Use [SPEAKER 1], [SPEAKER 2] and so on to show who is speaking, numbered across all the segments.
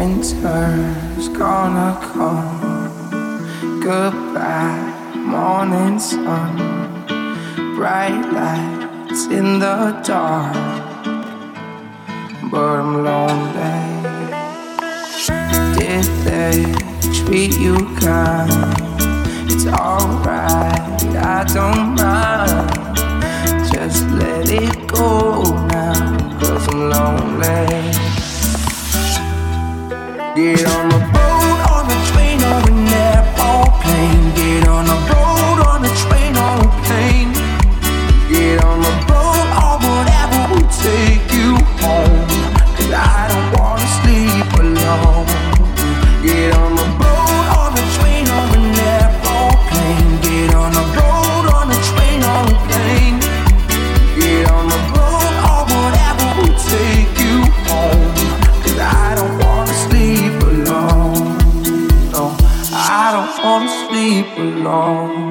[SPEAKER 1] Winter's gonna come. Goodbye, morning sun. Bright lights in the dark, but I'm lonely. Did they treat you kind? It's alright, I don't mind. Just let it go now, 'cause I'm lonely. Get on the boat, on the train, or an airplane. Get on the road, on the train, or a plane. Get on the boat, or whatever will take you home, 'cause I don't wanna sleep alone. Get on the boat, on the train, or an airplane. Get on the road, on the train, or a plane. Get on the boat, or whatever will take you home, 'cause I don't wanna sleep alone. No, I don't wanna sleep alone.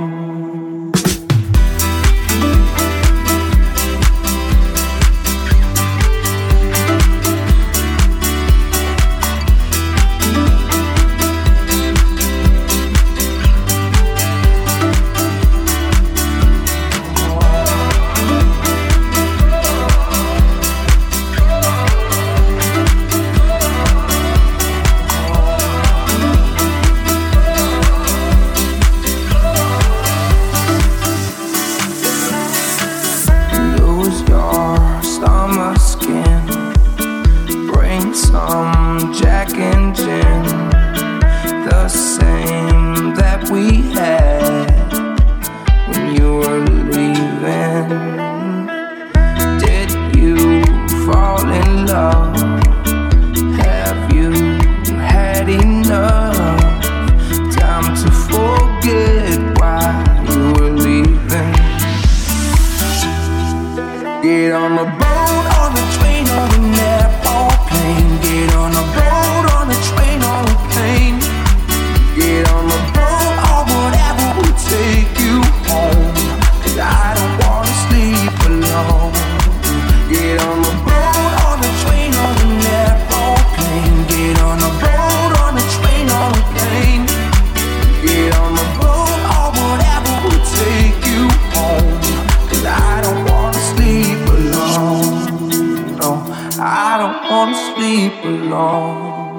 [SPEAKER 1] Some Jack and gin, the same that we had when you were leaving. Did you fall in love? Have you had enough time to forget why you were leaving? Get on the boat, on the train, or an airplane. Get on the road, on the train, or a plane. Get on the boat, or whatever will take you home, 'cause I don't wanna sleep alone. Get on the boat, on the train, or an airplane. Get on the road, on the train, or a plane. Get on the boat, or whatever will take you home, 'cause I don't wanna sleep alone. No, I don't wanna sleep alone.